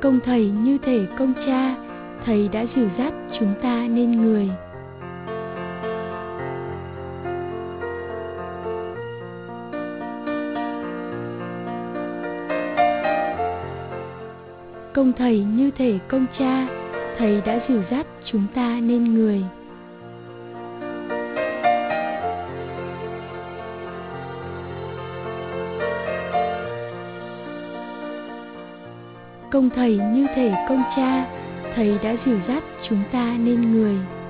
Công thầy như thể công cha, thầy đã dìu dắt chúng ta nên người. Công thầy như thể công cha, thầy đã dìu dắt chúng ta nên người. Công thầy như thể công cha, thầy đã dìu dắt chúng ta nên người.